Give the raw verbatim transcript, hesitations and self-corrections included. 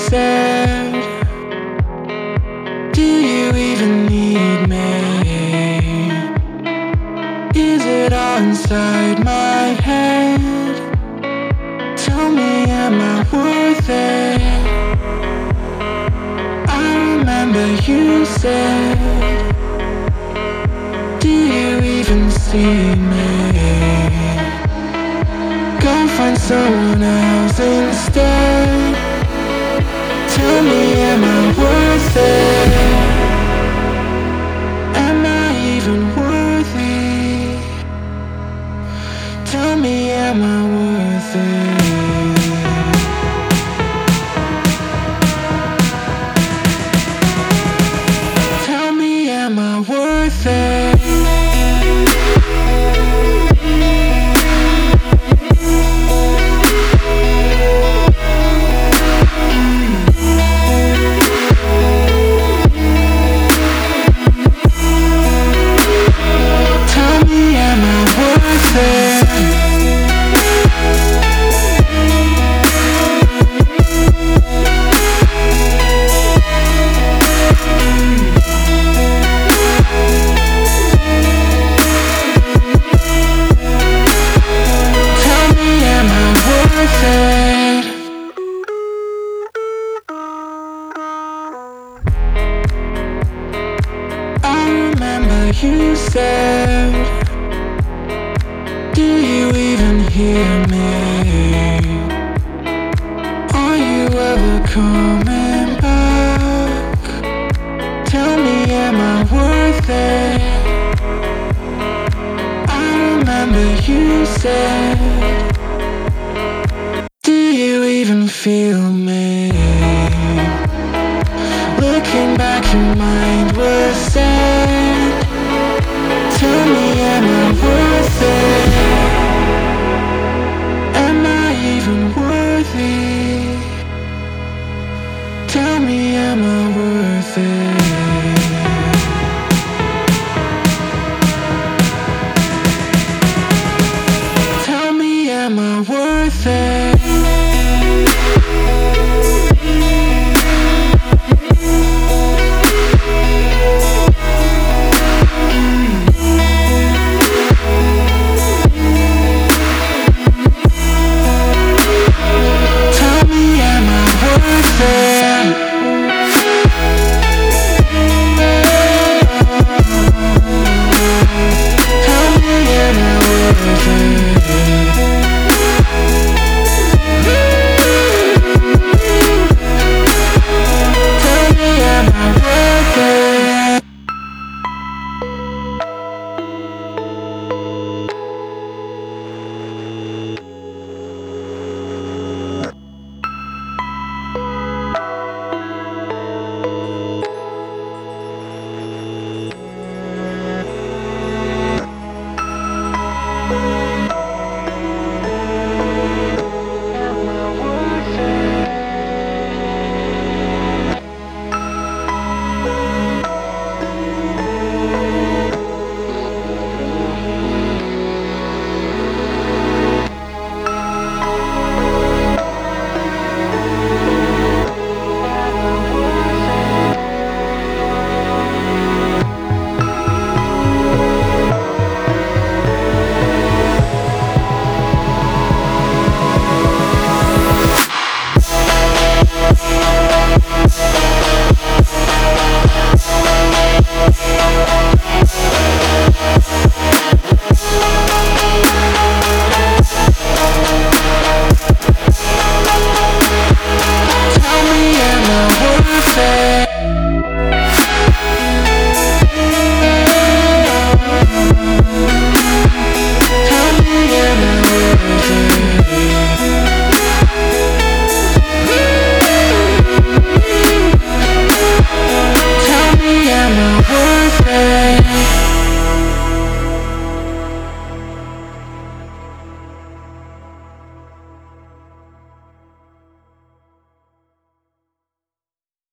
said, do you even need me? Is it all inside my head? Tell me, am I worth it? I remember you said, do you even see me? Go find someone else instead. Tell me, am I worth it? Am I even worthy? Tell me, am I worth it? Tell me, am I worth it? Tell me, am I worth it? Tell me, am I worth it? I remember you said, do you even hear me? Are you ever coming back? Tell me, am I worth it? I remember you said, do you even feel me? Looking back, your mind was sad. Tell me, am I worth it? Am I even worthy? Tell me, am I